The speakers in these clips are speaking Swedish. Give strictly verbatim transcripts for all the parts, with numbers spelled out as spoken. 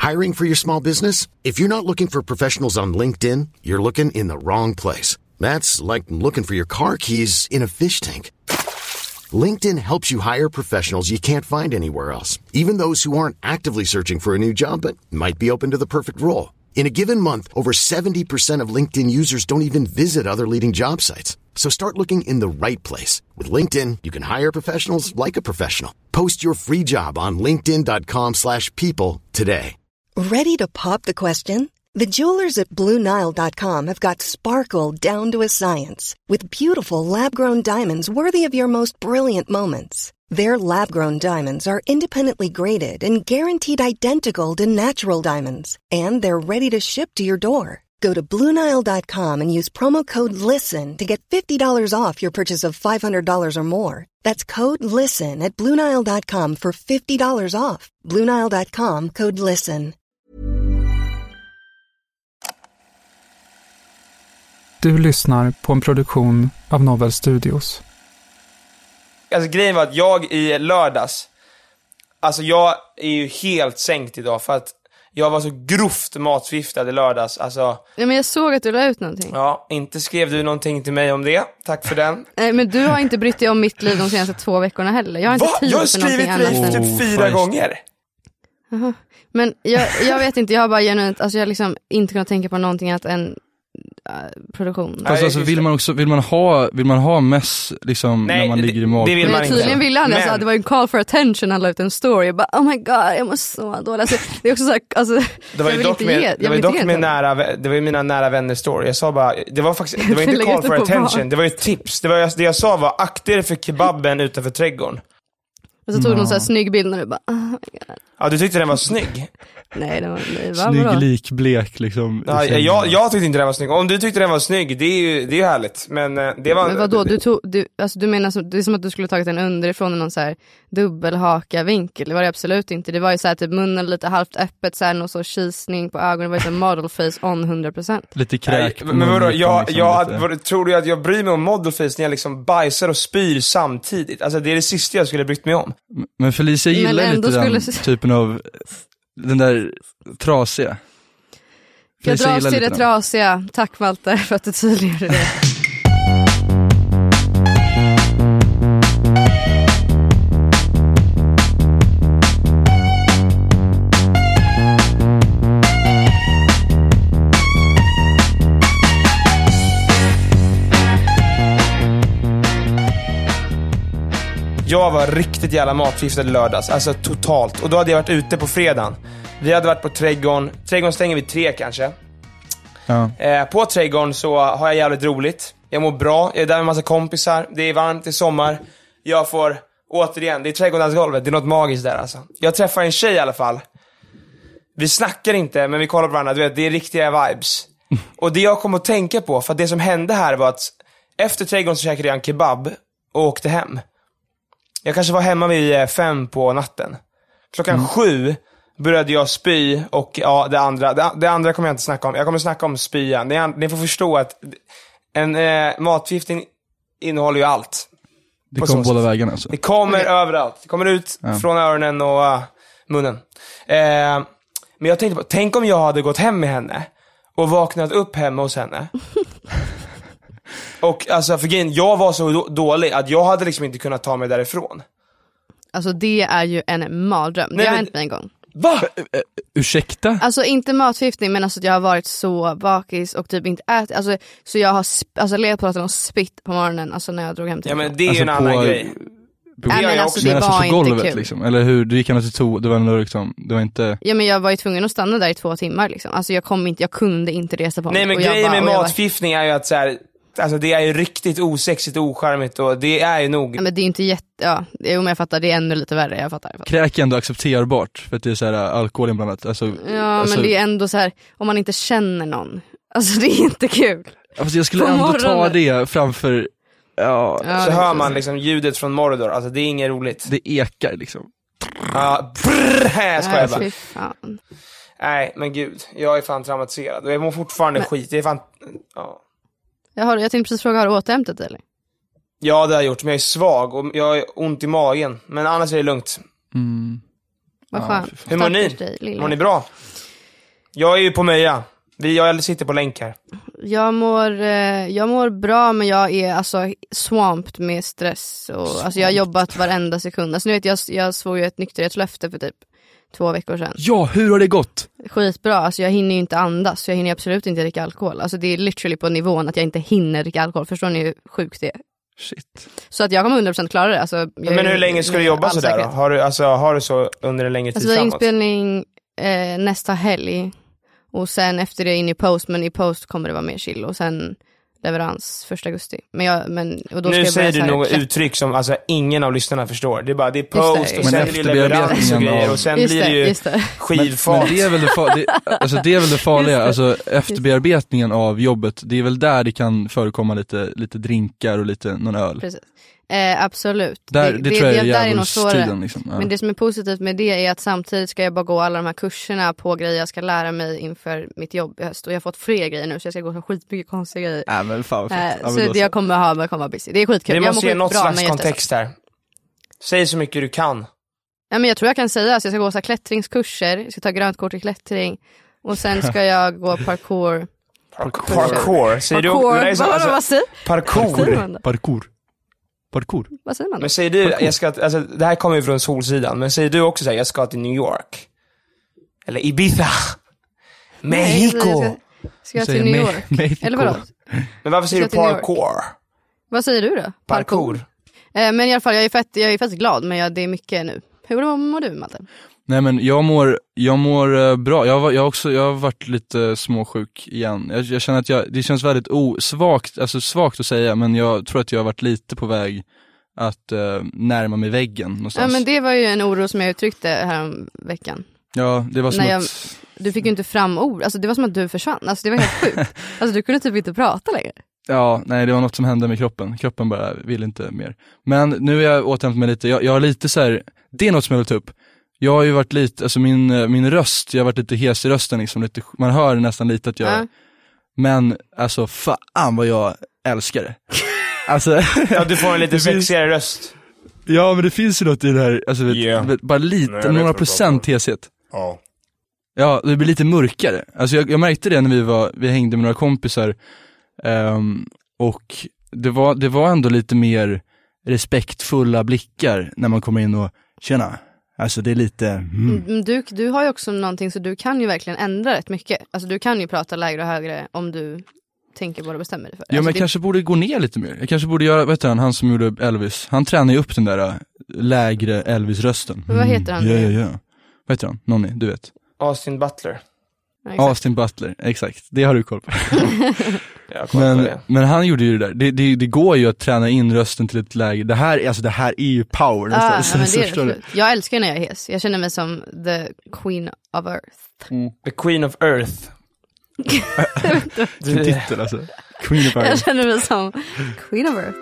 Hiring for your small business? If you're not looking for professionals on LinkedIn, you're looking in the wrong place. That's like looking for your car keys in a fish tank. LinkedIn helps you hire professionals you can't find anywhere else, even those who aren't actively searching for a new job but might be open to the perfect role. In a given month, over seventy percent of LinkedIn users don't even visit other leading job sites. So start looking in the right place. With LinkedIn, you can hire professionals like a professional. Post your free job on linkedin dot com slash people today. Ready to pop the question? The jewelers at Blue Nile dot com have got sparkle down to a science with beautiful lab-grown diamonds worthy of your most brilliant moments. Their lab-grown diamonds are independently graded and guaranteed identical to natural diamonds. And they're ready to ship to your door. Go to Blue Nile dot com and use promo code LISTEN to get fifty dollars off your purchase of five hundred dollars or more. That's code LISTEN at Blue Nile dot com for fifty dollars off. Blue Nile dot com, code LISTEN. Du lyssnar på en produktion av Novel Studios. Alltså grejen var att jag i lördags, alltså jag är ju helt sänkt idag för att jag var så grovt matförgiftad i lördags. Alltså, ja, men jag såg att du la ut någonting. Ja, inte skrev du någonting till mig om det. Tack för den. Nej, men du har inte brytt dig om mitt liv de senaste två veckorna heller. Jag har inte Va? tid Jag har för någonting annat. skrivit dig typ fyra gånger. Uh-huh. Men jag, jag vet inte, jag har bara genuint, alltså jag har liksom inte kunnat tänka på någonting annat än produktion. Fast alltså, vill man också vill man ha vill man ha mess liksom. Nej, när man ligger i magen. Det vill man inte. Tydligen ville han, alltså, det var en call for attention, han la ut en story. Jag bara, oh my god, jag mår så dåligt. Alltså, det är också så här, alltså, det var ju dock med, ge, det var ju dock med nära, det var ju mina nära vänner story. Jag sa bara, det var faktiskt, det var inte call for attention, det var ju ett tips. Det var det jag sa var, akta er för kebaben utanför trädgården. Och så tog no. någon så här snygg bild när du bara, oh my god. Ja, du tyckte den var snygg. Nej, det var, det var snygg, bra. likblek liksom. Ja, jag, jag tyckte inte den var snygg. Om du tyckte den var snygg, det är ju, det är ju härligt. Men det var... Men vadå, du tog, du, alltså du menar, som, det är som att du skulle tagit den underifrån i någon så här dubbelhaka vinkel. Det var det absolut inte. Det var ju så här typ munnen lite halvt öppet, så här någon så kisning på ögonen. Det var ju så model face on hundra procent. Lite kräk. Nej, men vadå, jag, liksom, jag, jag tror du att jag bryr mig om model face när jag liksom bajsar och spyr samtidigt? Alltså det är det sista jag skulle brytt mig om. Men Felicia gillar lite den skulle... typen av den där trasiga. Jag dras till det trasiga. Tack Walter för att du tydliggjorde det. Jag var riktigt jävla matförgiftad lördags. Alltså totalt. Och då hade jag varit ute på fredagen. Vi hade varit på trädgården. Trädgården stänger vid tre kanske. Ja. eh, På trädgården så har jag jävligt roligt. Jag mår bra, jag är där med massa kompisar. Det är varmt, det är sommar. Jag får, återigen, det är trädgårdsgolvet. Det är något magiskt där alltså. Jag träffar en tjej i alla fall. Vi snackar inte, men vi kollar på varandra. Du vet, det är riktiga vibes. Och det jag kom att tänka på, för att det som hände här var att efter trädgården så käkade jag en kebab och åkte hem. Jag kanske var hemma vid fem på natten. Klockan mm. sju började jag spy. Och ja, det andra det, det andra kommer jag inte snacka om. Jag kommer snacka om spyan. Ni, ni får förstå att en eh, matförgiftning innehåller ju allt. Det kommer båda vägarna alltså. Det kommer okay. överallt. Det kommer ut ja. från öronen och uh, munnen. eh, Men jag tänkte på, tänk om jag hade gått hem med henne och vaknat upp hemma hos henne. Och alltså för grejen, jag var så då- dålig att jag hade liksom inte kunnat ta mig därifrån. Alltså det är ju en mardröm. Det Nej, har men... hänt mig en gång. Va? Uh, uh, ursäkta? Alltså inte matförgiftning, men alltså jag har varit så bakis och typ inte ätit. Alltså, så jag har sp- alltså, legat på och spytt på morgonen alltså, när jag drog hem till. Ja men det är alltså, ju en på... annan grej. Nej, men alltså, det men var alltså, inte golvet, kul liksom. Eller hur, du gick till to, det var ändå liksom, det var inte... Ja men jag var ju tvungen att stanna där i två timmar liksom. Alltså jag kom inte, jag kunde inte resa på mig. Nej men grejen med matförgiftning var... är ju att så här, alltså det är ju riktigt osexigt och ocharmigt och det är ju nog. Ja, men det är inte jätte, ja, om jag fattar, det är ännu lite värre, jag fattar. Jag fattar. Kräk är ändå accepterbart för att det är så här alkohol inblandat. Alltså, ja alltså... men det är ändå så här, om man inte känner någon. Alltså det är inte kul. Alltså jag skulle på ändå morgonen. ta det framför. Ja, ja så hör man liksom ljudet från Mordor. Alltså det är inget roligt. Det ekar liksom. Ja, brrr, jag skojar bara. Fy fan. Nej, men gud, jag är fan traumatiserad och jag mår fortfarande men... skit. Det är fan, ja. Jag, har, jag tänkte precis fråga, har du återhämtat eller? Ja, det har jag gjort, men jag är svag och jag har ont i magen. Men annars är det lugnt. Mm. Vad ja, skönt. Hur mår ni? Dig, mår ni bra? Jag är ju på Möja. Vi, jag sitter på länk här. Jag mår, eh, jag mår bra, men jag är alltså swamped med stress. Och, alltså jag har jobbat varenda sekund. Alltså, nu vet jag, jag svor ju ett nykterhetslöfte för typ två veckor sedan. Ja, hur har det gått? Skitbra, alltså jag hinner ju inte andas. Så jag hinner absolut inte dricka alkohol. Alltså det är literally på nivån att jag inte hinner dricka alkohol. Förstår ni hur sjukt det är? Shit. Så att jag kommer hundra procent klara det. Alltså, jag men hur länge ska du jobba sådär då? Har du, alltså, har du så under en längre tid alltså, framåt? Inspelning eh, nästa helg. Och sen efter det in i post. Men i post kommer det vara mer chill. Och sen leverans första augusti. Men jag, men, och då nu ska säger jag du något uttryck som alltså, ingen av lyssnarna förstår. Det är bara, det är post det, och sen blir det leverans och grejer. Och sen just blir det ju det, skivfat. Men, men det är väl det, fa- det, alltså det är väl det farliga. Alltså efterbearbetningen av jobbet. Det är väl där det kan förekomma lite, lite drinkar och lite någon öl. Precis. Eh, absolut. Där, det, det, det tror jag är djävulstiden liksom. Ja. Men det som är positivt med det är att samtidigt ska jag bara gå alla de här kurserna på grejer jag ska lära mig inför mitt jobb i höst. Och jag har fått fler grejer nu så jag ska gå så skitmycket konstiga grejer. Äh, men fan, eh, ja, så det jag kommer ha med komma busy. Det är skitkul. Vi måste ge något bra, slags kontext här. Säg så mycket du kan. Ja, men jag tror jag kan säga att jag ska gå så här klättringskurser. Jag ska ta grönt kort i klättring. Och sen ska jag gå parkour. Parkour. Parkour. Säger parkour. du? Nej, så, alltså, vad säger parkour. Parkour. Parkour. Vad säger man då? Men säger du, jag ska, alltså, det här kommer ju från Solsidan, men säger du också så här, jag ska till New York? Eller Ibiza? Mexico? Nej, ska jag till New York? Mexico. Eller vadå? Men varför säger du parkour? Vad säger du då? Parkour. Eh, men i alla fall, jag är fett, jag är fett glad, men jag, det är mycket nu. Hur mår du, Malte? Nej, men jag mår, jag mår uh, bra. Jag, var, jag, också, jag har varit lite uh, småsjuk igen. Jag, jag känner att jag, det känns väldigt osvagt, alltså svagt att säga, men jag tror att jag har varit lite på väg att uh, närma mig väggen någonstans. Ja, men det var ju en oro som jag uttryckte här om veckan. Ja, det var som jag, att... Du fick ju inte fram ord, alltså det var som att du försvann. Alltså det var helt sjukt. Alltså du kunde typ inte prata längre. Ja, nej, det var något som hände med kroppen. Kroppen bara vill inte mer. Men nu är jag återhämtat mig lite. Jag, jag har lite så här, det är något som jag vill ta upp. Jag har ju varit lite, alltså min, min röst, jag har varit lite hes i rösten liksom, lite, man hör nästan lite att jag, ja. Men alltså fan vad jag älskar det. Alltså, ja, du får en lite sexigare röst. Ja, men det finns ju något i det här, alltså vet, yeah. vet, bara lite, Nej, några procent heshet. Ja. Ja, det blir lite mörkare. Alltså jag, jag märkte det när vi var, vi hängde med några kompisar, um, och det var, det var ändå lite mer respektfulla blickar när man kommer in och, tjena. Alltså det är lite... Mm. Du, du har ju också någonting, så du kan ju verkligen ändra rätt mycket. Alltså du kan ju prata lägre och högre om du tänker på det och bestämmer dig för det. Ja, alltså, men jag det... kanske borde gå ner lite mer. Jag kanske borde göra, vet du, han, han som gjorde Elvis. Han tränar ju upp den där lägre Elvis-rösten. Mm. Vad heter han? Ja, ja, ja. Vad heter han? Nonny, du vet. Austin Butler. Ja, Austin Butler, exakt. Det har du koll på. Jag koll men, på det. men han gjorde ju det där. Det, det, det går ju att träna in rösten till ett läge. Det här, alltså, det här är ju power. Ah, nästan. ja, så, men så, det är så, det. Jag älskar när jag är hes. Jag känner mig som the queen of earth. Mm. The queen of earth. Din titel alltså. Queen of earth. Jag känner mig som queen of earth.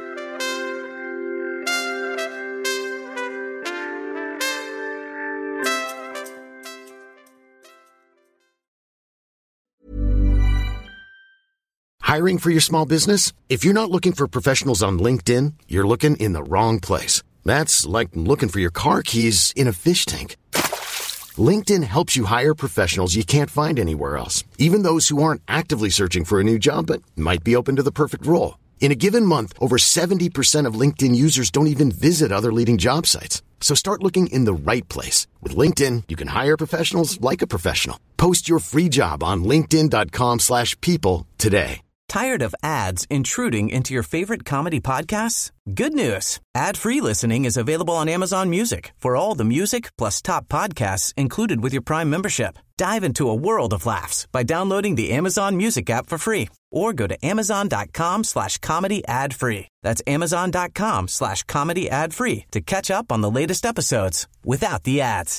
Hiring for your small business? If you're not looking for professionals on LinkedIn, you're looking in the wrong place. That's like looking for your car keys in a fish tank. LinkedIn helps you hire professionals you can't find anywhere else, even those who aren't actively searching for a new job but might be open to the perfect role. In a given month, over seventy percent of LinkedIn users don't even visit other leading job sites. So start looking in the right place. With LinkedIn, you can hire professionals like a professional. Post your free job on linkedin dot com slash people today. Tired of ads intruding into your favorite comedy podcasts? Good news. Ad-free listening is available on Amazon Music for all the music plus top podcasts included with your Prime membership. Dive into a world of laughs by downloading the Amazon Music app for free or go to amazon dot com slash comedy ad free. That's amazon dot com slash comedy ad free to catch up on the latest episodes without the ads.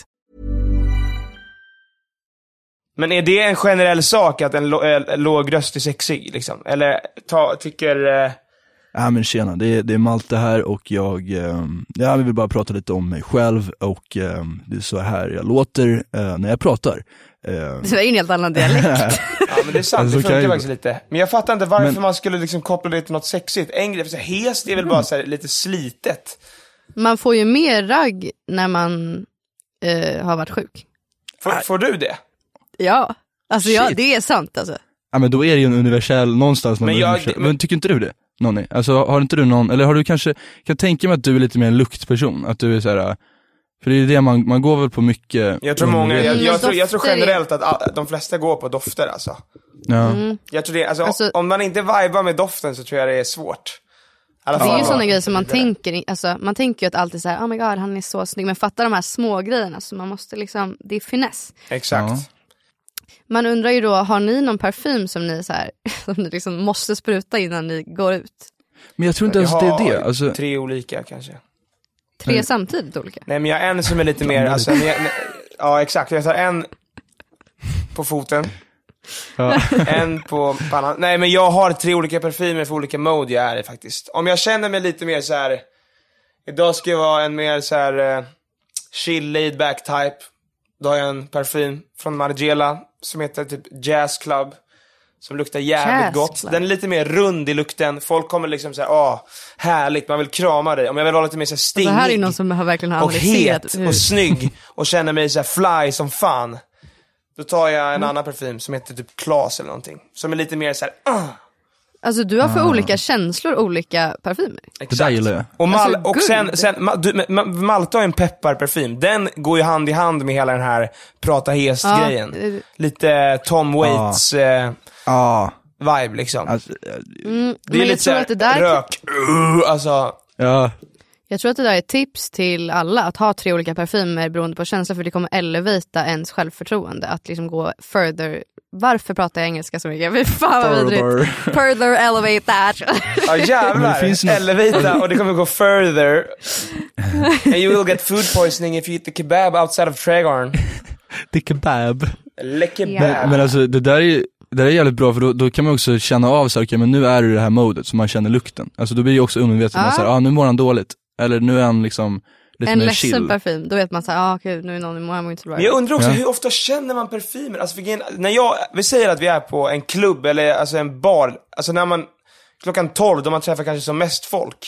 Men är det en generell sak att en lo- låg röst är sexig liksom? Eller ta, tycker... Eh... Ja, men tjena, det är, det är Malte här och jag, eh, jag vill bara prata lite om mig själv och eh, det är så här jag låter eh, när jag pratar. Eh, det var ju en helt annan dialekt. Ja, men det är sant, alltså, det funkar jag... faktiskt lite. Men jag fattar inte varför men... man skulle liksom koppla det till något sexigt. En grej, för så här, hes, det är väl bara så här, lite slitet. Man får ju mer ragg när man eh, har varit sjuk. Får, får du det? Ja. Alltså ja, det är sant alltså. Ja men då är det ju en universell någonstans. Men, jag, universell. men... men tycker inte du det? Nonni? Alltså har inte du någon, eller har du kanske, kan tänka mig att du är lite mer en luktperson, att du är så här, för det är det man, man går väl på mycket. Jag tror många, jag, jag, tror, jag tror generellt att all, de flesta går på dofter alltså. Ja. Mm. Jag tror det, alltså, Alltså, om man inte vibar med doften så tror jag det är svårt. Alla det är fall, ju sådana grejer som man det. tänker, alltså man tänker ju att alltid så här, oh my god, han är så snygg, men fatta de här små grejerna, så man måste liksom, det är finess. Exakt. Ja. Man undrar ju då, har ni någon parfym som ni så här, som ni liksom måste spruta innan ni går ut? Men jag tror inte ens det är det. Alltså... Tre olika kanske. Tre Nej. samtidigt olika? Nej men jag har en som är lite mer, alltså, jag, nej, ja exakt, jag tar en på foten. Ja. En på pannan. Nej men jag har tre olika parfymer för olika mode jag är i faktiskt. Om jag känner mig lite mer så här, idag ska jag vara en mer så här uh, chill laid back type. Då har jag en parfym från Margiela som heter typ Jazz Club, som luktar jävligt Jazz gott. Club. Den är lite mer rund i lukten. Folk kommer liksom säga, åh, härligt, man vill krama dig. Om jag vill vara lite mer så här stingig. Det här är någon som har verkligen har och analyserat het hur- och snygg och känner mig så här fly som fan. Då tar jag en annan parfym som heter typ Klas eller någonting, som är lite mer så här. Uh, Alltså du har för olika känslor olika parfymer. Det där gillar jag. Och, mal- Alltså, och sen, guld. sen ma- du, ma- Malta har en pepparparfym. Den går ju hand i hand med hela den här prata hes-grejen. Ja, eh, Lite Tom Waits eh, Ja. vibe liksom. Alltså, Mm, Det är men jag lite tror så att det där här, rök. Uh, alltså, ja. Jag tror att det där är ett tips till alla, att ha tre olika parfymer beroende på känsla, för det kommer elevata ens självförtroende, att liksom gå further. Varför pratar jag engelska så mycket? Fy fan vad vidrigt. Further elevate that. ja Men det jävlar. finns något- Elevata, och det kommer gå further. And you will get food poisoning if you eat the kebab outside of Trädgården. Det är kebab. Le kebab. Ja. Men, men alltså det där är ju, det där är jävligt bra, för då, då kan man också känna av så här, okej, men nu är du i det här modet, så man känner lukten. Alltså då blir det ju också undermedvetet, man Ja. säger, ah nu mår han dåligt. Eller nu är han liksom lite En mer ledsen chill. parfym, då vet man såhär, ah gud, nu är någon i mår inte bra. Men jag undrar också, Ja. hur ofta känner man parfymer? Alltså, för, grejen- när jag, vi säger att vi är på en klubb eller alltså en bar, alltså när man, klockan tolv, då man träffar kanske som mest folk,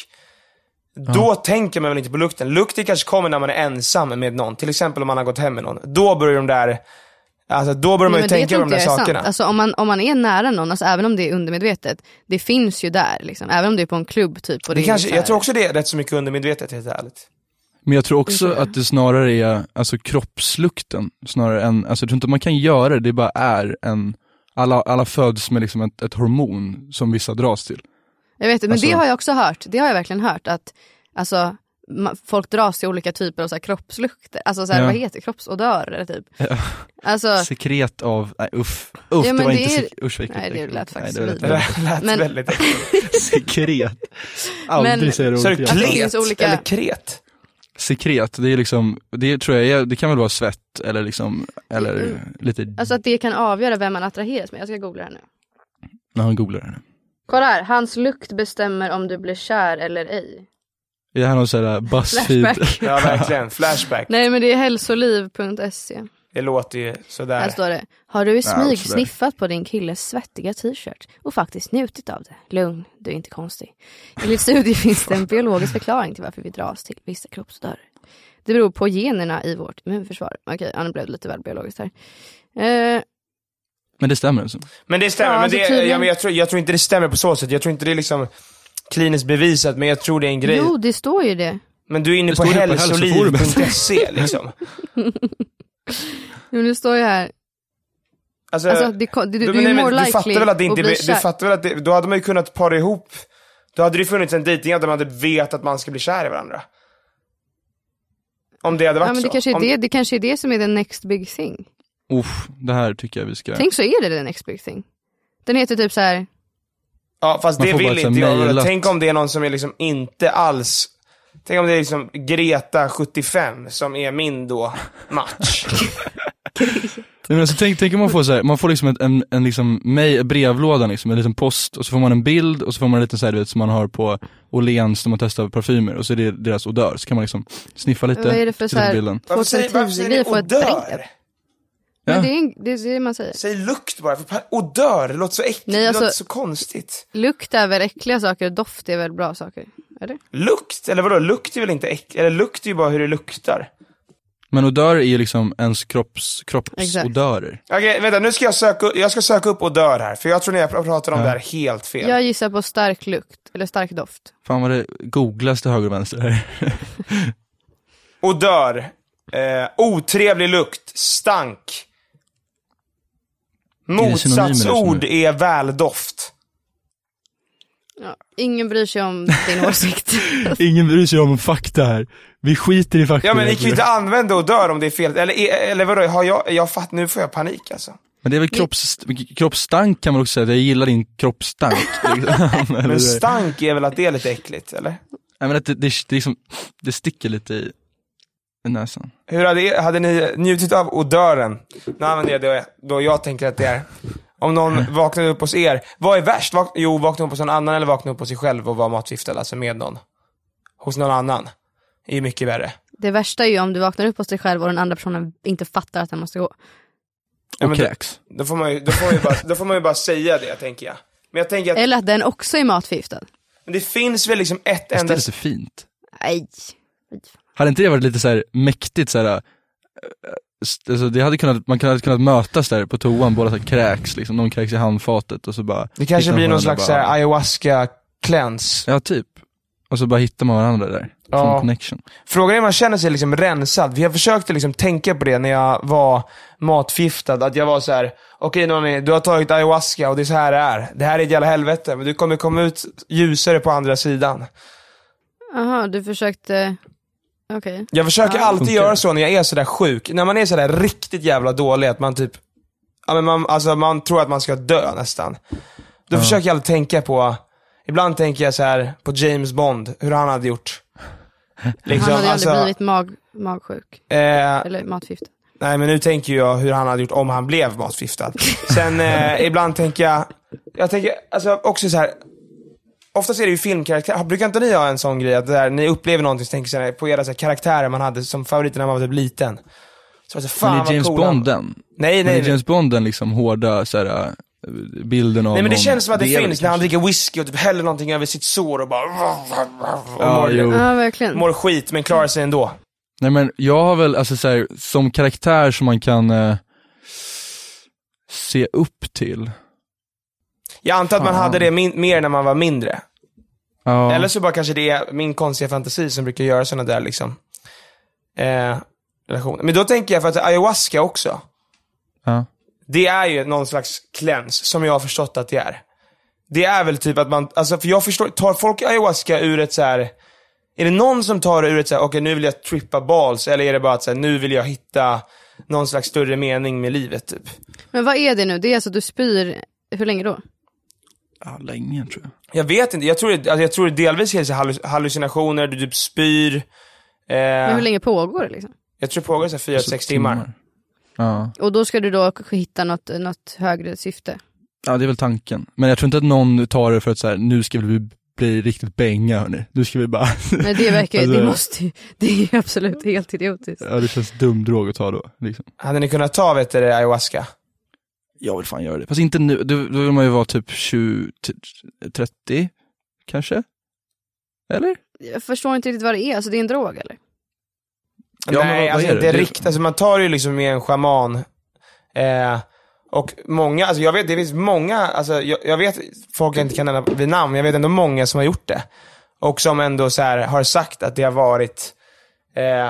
då tänker man väl inte på lukten. Lukten kanske kommer när man är ensam med någon, till exempel om man har gått hem med någon. Då börjar de där, alltså då börjar man ju Nej, men det tänka tror på de där inte jag är sakerna. sant. Alltså om man, om man är nära någon, alltså även om det är undermedvetet, det finns ju där liksom. Även om det är på en klubb typ. Och det Det är kanske, så här- jag tror också det är rätt så mycket undermedvetet, helt ärligt. Men jag tror också Det tror jag. att det snarare är alltså kroppslukten snarare än, alltså jag tror inte man kan göra det, det bara är en, alla, alla föds med liksom ett, ett hormon som vissa dras till. Jag vet, men Alltså- det har jag också hört. Det har jag verkligen hört, att alltså, ma- folk dras till olika typer av så här kroppslukter. Alltså så här, Ja. vad heter det? Kroppsodörer typ. Ja. Alltså, Sekret av, nej uff, uff Ja, det men var det inte är- sek- usch, vilket Nej, det äckligt. lät faktiskt det var vidrigt. rätt- Det lät Men- väldigt äckligt. Sekret. Aldrig Men- säger Så är ordet det igen. det klet, finns olika- eller kret? Sekret, det är liksom, det tror jag är, det kan väl vara svett eller liksom, eller Mm. lite, alltså att det kan avgöra vem man attraheras med. Jag ska googla det nu. när han googlar det nu. Kolla här, hans lukt bestämmer om du blir kär eller ej. Är det här någon sån här Buzzfeed? Flashback. Ja, verkligen. Flashback. Nej, men det är hälsoliv punkt se. Det låter ju Här sådär. står det: har du i Ja, smyg sådär. sniffat på din killes svettiga t-shirt och faktiskt njutit av det? Lugn, du är inte konstig. Enligt studier finns det en biologisk förklaring till varför vi dras till vissa kroppsodörer. Det beror på generna i vårt immunförsvar. Okej, han blev lite väl biologiskt här. Eh, Men det stämmer alltså. Men det stämmer, Ja, men alltså det, tydligen- ja, men jag, tror, jag tror inte det stämmer på så sätt. Jag tror inte det är liksom kliniskt bevisat, men jag tror det är en grej. jo, det står ju det. Men du är inne Det på står det på hälsoliv punkt se liksom. Jo, det står ju här. Alltså, Alltså, det, det, du, du, du men är nej, more men du likely fattar väl att det inte, att bli du kär. fattar väl att det, då hade man ju kunnat para ihop, då hade det funnits en dejting där man hade vet att man ska bli kär i varandra. Om det hade varit Ja, men det så. kanske, är Om, det, det kanske är det som är the next big thing. Uff, det här tycker jag vi ska... Tänk så är det the next big thing. Den heter typ så här. ja, fast Man det får bara vill ett så inte här jag. mailat- Tänk om det är någon som är liksom inte alls, tänk om det är liksom Greta sjuttiofem som är min då match. Nej, men alltså, tänk, tänk om man får så här, man får liksom ett, en, en liksom mail, brevlåda liksom, en liten post, och så får man en bild och så får man en liten så här, du vet, som man har på Åhléns när man testar parfymer, och så är det deras odör, så kan man liksom sniffa lite. Vad är det för titta på så här- bilden. Varför säger, varför säger ni Grejer får ett brev. odör? Ja. Men det är, en- det är det man säger. Säg lukt bara, för pa- odör, det låter så äckligt, Nej, det alltså- låter så konstigt. Lukt är väl äckliga saker, doft är väl bra saker? Eller? Lukt? Eller vadå, lukt är väl inte äckligt? Eller lukt är ju bara hur det luktar. Men odörer är ju liksom ens kropps, kroppsodörer. Okej, okay, vänta, nu ska jag söka, jag ska söka upp odör här. För jag tror ni jag pratar om ja. det här helt fel. Jag gissar på stark lukt, eller stark doft. Fan vad det googlas till höger och vänster här. Odör, eh, otrevlig lukt, stank. Motsatsord är, är väldoft. Ja, ingen bryr sig om din åsikt. Ingen bryr sig om fakta här. Vi skiter i fakta. Ja, men ni kan ju inte använda odör om det är fel. Eller, eller vadå, har jag, jag fatt, nu får jag panik alltså. Men det är väl kropps, kroppsstank kan man också säga. Jag gillar din kroppsstank. Men stank är väl att det är lite äckligt, eller? Nej, men att det, det, det, liksom, det sticker lite i näsan. Hur hade, hade ni njutit av odören? Nu använder jag det då jag tänker att det är. Om någon vaknar upp hos er, vad är värst? Vak- jo, vakna upp hos någon annan eller vakna upp hos sig själv och vara matförgiftad, alltså med någon. Hos någon annan. Det är mycket värre. Det värsta är ju om du vaknar upp hos dig själv och den andra personen inte fattar att den måste gå. Ja, men då, då, får man ju, då, får man ju bara, då får man ju bara säga det, tänker jag. Men jag tänker att, eller att den också är matförgiftad. Men det finns väl liksom ett enda... Det är så fint. Nej. Hade inte det varit lite så här mäktigt så här, alltså det hade kunnat, man hade kunnat mötas där på toan, båda så här kräks liksom, någon kräks i handfatet och så bara... Det kanske blir någon slags bara, ayahuasca cleanse. Ja, typ. Och så bara hittar man varandra där. Ja. Connection. Frågan är om man känner sig liksom rensad. Vi har försökt liksom tänka på det när jag var matförgiftad. Att jag var så här: okej, okay, Nonni, du har tagit ayahuasca och det är så här det är. Det här är ett jävla helvete, men du kommer komma ut ljusare på andra sidan. Jaha, du försökte... Okej. Okay. Jag försöker ja. alltid göra så när jag är så där sjuk. När man är så där riktigt jävla dålig, att man typ... Ja, men man, alltså, man tror att man ska dö nästan. Då ja. försöker jag alltid tänka på... Ibland tänker jag så här på James Bond, hur han hade gjort. Liksom, han hade alltså, aldrig blivit mag, magsjuk. Eh, eller matförgiftad. Nej, men nu tänker jag hur han hade gjort om han blev matförgiftad. Sen eh, ibland tänker jag... Jag tänker alltså också så här... Oftast är det ju filmkaraktär. Brukar inte ni ha en sån grej att där, ni upplever någonting så tänker så på era så här, karaktärer man hade som favoriter när man var typ liten? Så alltså, fan, men är James Bonden? Nej, nej. Är James Bonden liksom hårda så här, bilden av... Nej, men det någon, känns som att det, det finns det när han dricker whisky och typ häller någonting över sitt sår och bara... Och ja, mår, jo. Ja, verkligen. Mår skit, men klarar sig ändå. Nej, men jag har väl, alltså så här, som karaktär som man kan eh, se upp till. Jag antar att man hade det min- mer när man var mindre. Ja. Eller så bara kanske det är min konstiga fantasi som brukar göra såna där liksom eh, relationer. Men då tänker jag för att ayahuasca också. Ja. Det är ju någon slags cleanse som jag har förstått att det är. Det är väl typ att man, alltså för jag förstår, tar folk ayahuasca ur ett så här, är det någon som tar det ur ett så här, okej, nu vill jag trippa balls, eller är det bara att så här, nu vill jag hitta någon slags större mening med livet typ. Men vad är det nu? Det är alltså att du spyr, hur länge då? Ja, länge tror jag. Jag vet inte, jag tror det, alltså jag tror det delvis är så halluc- hallucinationer, du typ spyr. Eh, Men hur länge pågår det liksom? Jag tror det pågår så fyra till sex timmar. timmar. Ja. Och då ska du då hitta något, något högre syfte? Ja, det är väl tanken. Men jag tror inte att någon tar det för att så här, nu ska vi bli riktigt bänga, hörni. Nu ska vi bara... Men det verkar ju, alltså, det måste ju, det är ju absolut helt idiotiskt. Ja, det känns dum drog att ta då. Liksom. Hade ni kunnat ta, vet du, ayahuasca? Jag vill fan göra det. Fast inte nu, då, då vill man ju vara typ tjugo trettio, kanske? Eller? Jag förstår inte riktigt vad det är, alltså det är en drog, eller? Ja, nej, vad, alltså vad inte det? riktigt, alltså man tar ju liksom med en shaman. Eh, och många, alltså jag vet, det finns många, alltså jag, jag vet, folk jag inte kan nämna vid namn, jag vet ändå många som har gjort det. Och som ändå så här har sagt att det har varit, eh,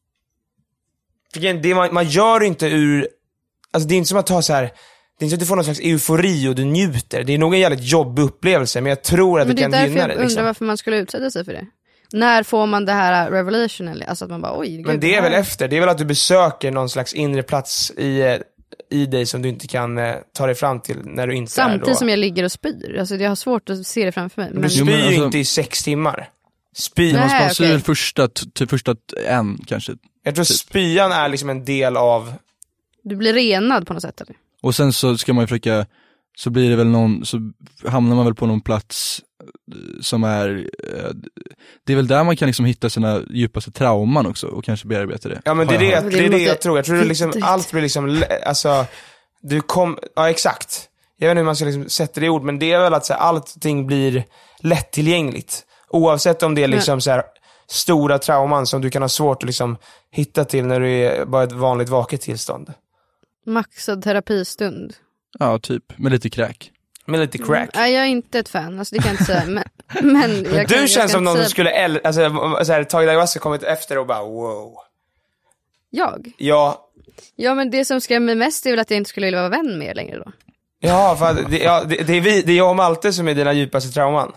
det, man, man gör inte ur, alltså det är inte som att ta så här, det är inte så att du får någon slags eufori och du njuter. Det är nog en jävligt jobbig upplevelse, men jag tror att men det, det kan gynna det. Men det är därför jag liksom. undrar varför man skulle utsätta sig för det. När får man det här revelation? Alltså att man bara, oj. Men det är väl efter, det är väl att du besöker någon slags inre plats i, i dig som du inte kan eh, ta dig fram till när du inte samtidigt är då. som jag ligger och spyr. Alltså jag har svårt att se det framför mig. Men du spyr ju alltså, inte i sex timmar. Spy. Nej, man ska spy okay. första, till första en kanske. Jag tror typ. Spyan är liksom en del av... Du blir renad på något sätt, eller? Och sen så ska man ju försöka, så blir det väl någon, så hamnar man väl på någon plats som är, det är väl där man kan liksom hitta sina djupaste trauman också och kanske bearbeta det. Ja, men det är det, det, är det jag tror. Jag tror det liksom, allt blir liksom, alltså, du kom, ja exakt. Jag vet inte hur man ska liksom sätta det i ord, men det är väl att så här, allting blir lättillgängligt. Oavsett om det är liksom så här stora trauman som du kan ha svårt att liksom hitta till när du är bara ett vanligt vaket tillstånd? Maxad terapistund. Ja, typ. Med lite crack. Med lite crack. Mm, nej, jag är inte ett fan. Alltså det kan jag inte säga. Men, men jag du kan, jag känns som någon säga... som skulle äl- alltså, så här, tagit ayahuasca kommit efter och bara wow. Jag? Ja. Ja, men det som skrämmer mig mest är väl att jag inte skulle vilja vara vän med er längre då. Ja, för att det, ja, det, det, är vi, det är jag och Malte som är dina djupaste trauman.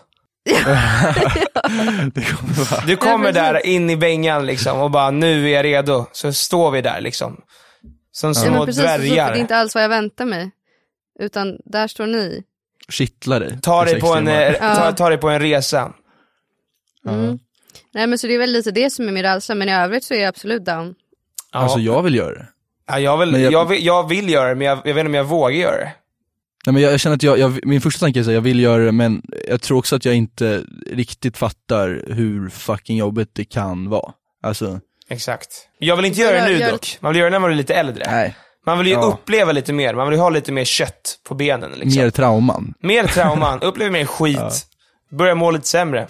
Det kommer vara... Du kommer Ja, där in i bängan liksom och bara, nu är jag redo. Så står vi där liksom. Som små ja, men precis, dvärgar. så, det är inte alls vad jag väntar mig. Utan där står ni. Kittlar dig. Ta dig, på en, eh, Ja. ta, ta dig på en resa. Mm. Nej, men så det är väl lite det som är min rädsla. Men i övrigt så är jag absolut down. Ja. Alltså jag vill göra det. Ja, jag, vill, Men jag- jag... vill, jag vill göra det, men jag, jag vet inte om jag vågar göra det. Nej, men jag, jag känner att jag, jag, min första tanke är att jag vill göra det, men jag tror också att jag inte riktigt fattar hur fucking jobbigt det kan vara. Alltså, Exakt. Jag vill inte Jag- göra det nu jag- dock. Man vill göra det när man är lite äldre. nej. Man vill ju Ja. uppleva lite mer. Man vill ju ha lite mer kött på benen liksom. Mer trauman. Mer trauman, uppleva mer skit. Ja. Börja må lite sämre.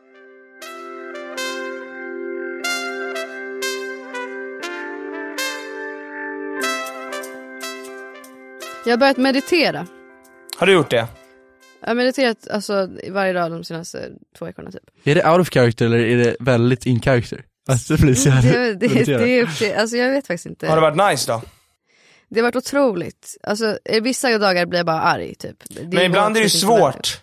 Jag har börjat meditera. Har du gjort det? Jag har mediterat alltså, varje dag de senaste två veckorna typ. Är det out of character eller är det väldigt in character? Alltså det blir så jävla Det, det, det, irriterande. är upp till, alltså jag vet faktiskt inte. Har det varit nice då? Det har varit otroligt. Alltså vissa dagar blir jag bara arg typ. Det Men ibland är det ju svårt.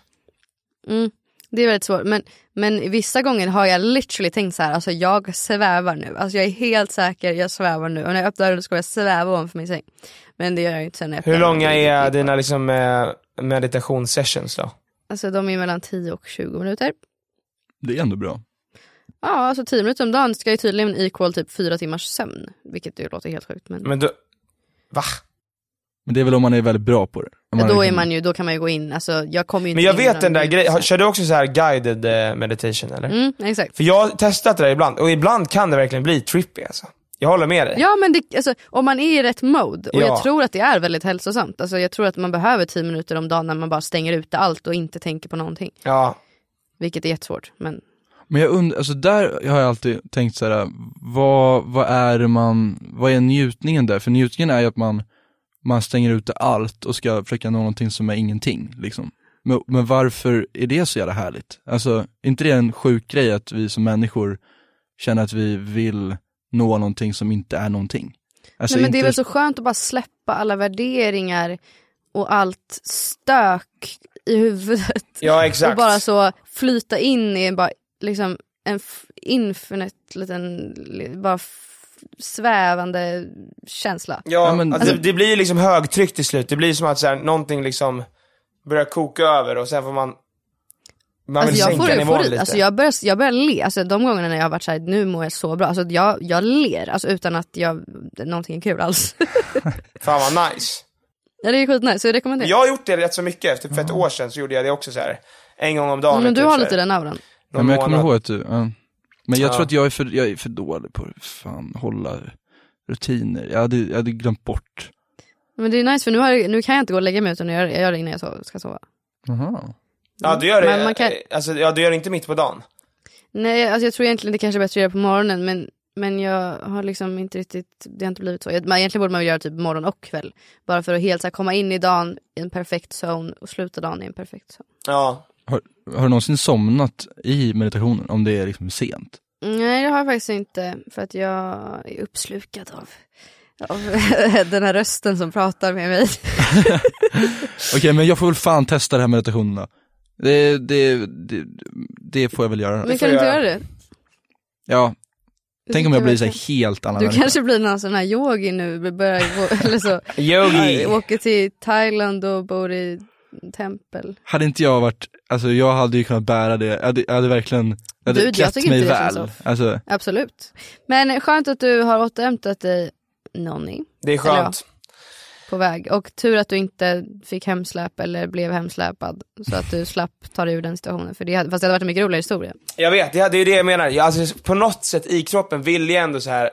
Mm, det är väldigt svårt. Men, men vissa gånger har jag literally tänkt så här, alltså jag svävar nu. Alltså jag är helt säker, jag svävar nu. Och när jag öppnar dörren så ska jag sväva ovanför min säng. Men det gör jag inte sen när jag öppnar Hur den. långa är dina liksom, eh, meditationssessions då? Alltså de är mellan tio och tjugo minuter. Det är ändå bra. Ja, alltså tio minuter om dagen ska ju tydligen equal typ fyra timmars sömn. Vilket ju låter helt sjukt. Men, Men du... Va? Men det är väl om man är väldigt bra på det. Om ja, man då, är liksom- man ju, då kan man ju gå in. Alltså, jag kommer ju inte Men jag in i vet någon den där djup- grejen. Kör du också så här guided eh, meditation eller? Mm, exakt. För jag har testat det där ibland. Och ibland kan det verkligen bli trippy alltså. Jag håller med dig. Ja, men det, alltså, om man är i rätt mode. Och Ja. jag tror att det är väldigt hälsosamt. Alltså, jag tror att man behöver tio minuter om dagen när man bara stänger ute allt och inte tänker på någonting. Ja. Vilket är jättesvårt. Men Men jag undrar, alltså där har jag alltid tänkt så här, vad, vad är det man, vad är njutningen där? För njutningen är ju att man, man stänger ute allt och ska försöka nå någonting som är ingenting liksom. Men, men varför är det så jävla härligt? Alltså, är inte det en sjuk grej att vi som människor känner att vi vill nå någonting som inte är någonting? Alltså, Nej, men det är inte... väl så skönt att bara släppa alla värderingar och allt stök i huvudet. Ja, exakt. Och bara så flyta in i bara liksom en f- infinite liten bara f- svävande känsla. Ja, Ja, men- alltså, det, det blir ju liksom högtryck till slut. Det blir som att så här, någonting liksom börjar koka över och sen får man man vill Alltså jag sänka får nivån eufori, lite. alltså jag börjar, jag börjar le, alltså de gångerna när jag har varit så här, nu mår jag så bra, alltså jag, jag ler, alltså utan att jag, någonting är kul alls. Fan vad nice. Ja, det är skitnice, så jag rekommenderar. Jag har gjort det rätt så mycket. Typ för ett år sedan så gjorde jag det också så här. En gång om dagen. Men du typ, har så här, lite den auran. Ja, någon men jag kommer månad. ihåg att du, ja. Men jag Ja. tror att jag är för, jag är för dålig på att fan hålla rutiner. Jag hade, jag hade glömt bort. Men det är nice för nu, har, jag- nu kan jag inte gå och lägga mig utan jag gör, jag gör det innan jag so- ska sova. Jaha. Ja, du gör det. Men man kan- Alltså, ja, du gör det inte mitt på dagen. Nej, alltså jag tror egentligen det kanske är bättre att göra på morgonen, men, men jag har liksom inte riktigt, det har inte blivit så. Jag, men egentligen borde man göra typ morgon och kväll. Bara för att helt så här, komma in i dagen i en perfekt zone och sluta dagen i en perfekt zone. Ja. Har, har du någonsin somnat i meditationen om det är liksom sent? Nej, det har jag faktiskt inte, för att jag är uppslukad av, av den här rösten som pratar med mig. Okej, okay, men jag får väl fan testa det här meditationen då. Det, det, det, det får jag väl göra. Men får kan du inte jag göra göra. det? Ja, Det tänk om tycker jag blir så verkligen. här helt annan Du människa. kanske blir någon sån här yogi nu, börjar gå, eller så. Yogi. Åker till Thailand och bor i tempel. Hade inte jag varit, alltså jag hade ju kunnat bära det. Jag hade, jag hade verkligen, jag hade Du, jag klätt tycker mig inte det väl. känns off. Alltså, Absolut. Men skönt att du har återhämtat dig, Nonni, Det är skönt. på väg. Och tur att du inte fick hemsläp eller blev hemsläpad. Så att du slapp ta dig ur den situationen. För det hade, fast det hade varit en mycket roligare historia. Jag vet, det, det är det jag menar. Jag, alltså, på något sätt i kroppen vill jag ändå så här.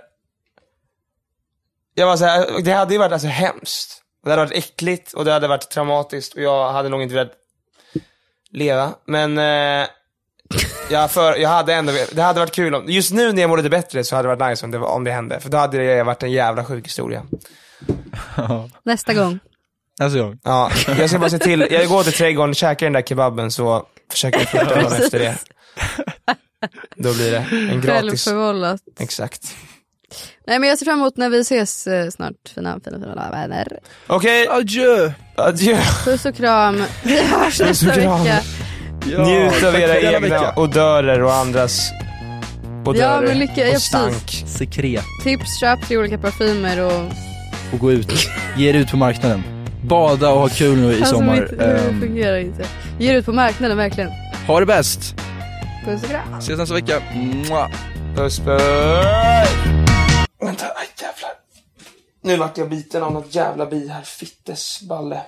Jag var så här, det hade ju varit alltså hemskt. Det hade varit äckligt och det hade varit traumatiskt och jag hade nog inte velat leva. Men eh, Jag, för, jag hade ändå, det hade varit kul om, just nu när jag mår lite bättre så hade det varit nice om det, om det hände. För då hade det varit en jävla sjuk historia. Nästa gång. Alltså jag. Ja, jag ska bara se till, jag går till trädgården, käkar den där kebaben, så försöker jag flytta den efter det. Då blir det en gratis. Självförvållat. Exakt. Nej, men jag ser fram emot när vi ses eh, snart. Fina, fina, fina vänner. Okej, okay. Adjö. Adjö. Puss och kram. Vi hörs nästa vecka. Ja, njut av era egna vecka. odörer och andras odörer. Ja, men lycka, och stank. Sekret. Tips, köp till olika parfymer och... Och gå ut. Ge er ut på marknaden. Bada och ha kul nu i alltså, sommar. Mitt, det um, fungerar inte. Ge er ut på marknaden, verkligen. Ha det bäst. Puss och kram. Ses nästa vecka. Mwah. Puss, puss. Vänta, aj jävlar. Nu vart jag biten av något jävla bi här. Fittes balle.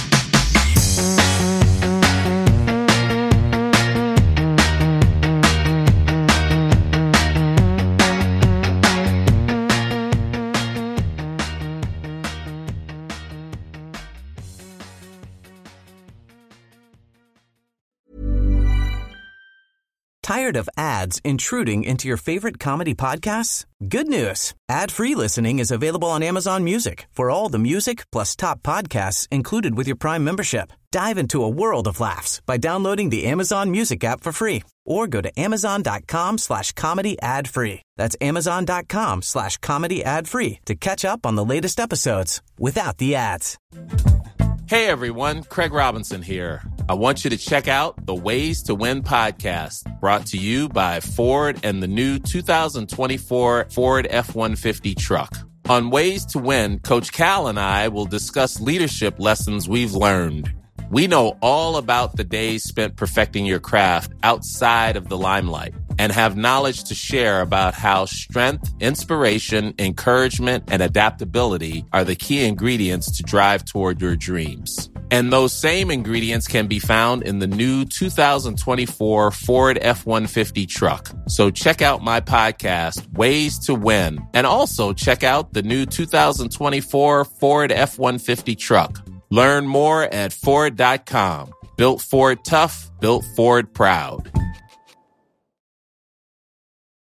Tired of ads intruding into your favorite comedy podcasts? Good news. Ad-free listening is available on Amazon Music for all the music plus top podcasts included with your Prime membership. Dive into a world of laughs by downloading the Amazon Music app for free or go to amazon.com slash comedy ad free. That's amazon.com slash comedy ad free to catch up on the latest episodes without the ads. Hey everyone, Craig Robinson here. I want you to check out the Ways to Win podcast, brought to you by Ford and the new two thousand twenty-four Ford F one fifty truck. On Ways to Win, Coach Cal and I will discuss leadership lessons we've learned. We know all about the days spent perfecting your craft outside of the limelight and have knowledge to share about how strength, inspiration, encouragement, and adaptability are the key ingredients to drive toward your dreams. And those same ingredients can be found in the new two thousand twenty-four Ford F one fifty truck. So check out my podcast, Ways to Win, and also check out the new two thousand twenty-four Ford F one fifty truck. Learn more at Ford dot com. Built Ford tough, built Ford proud.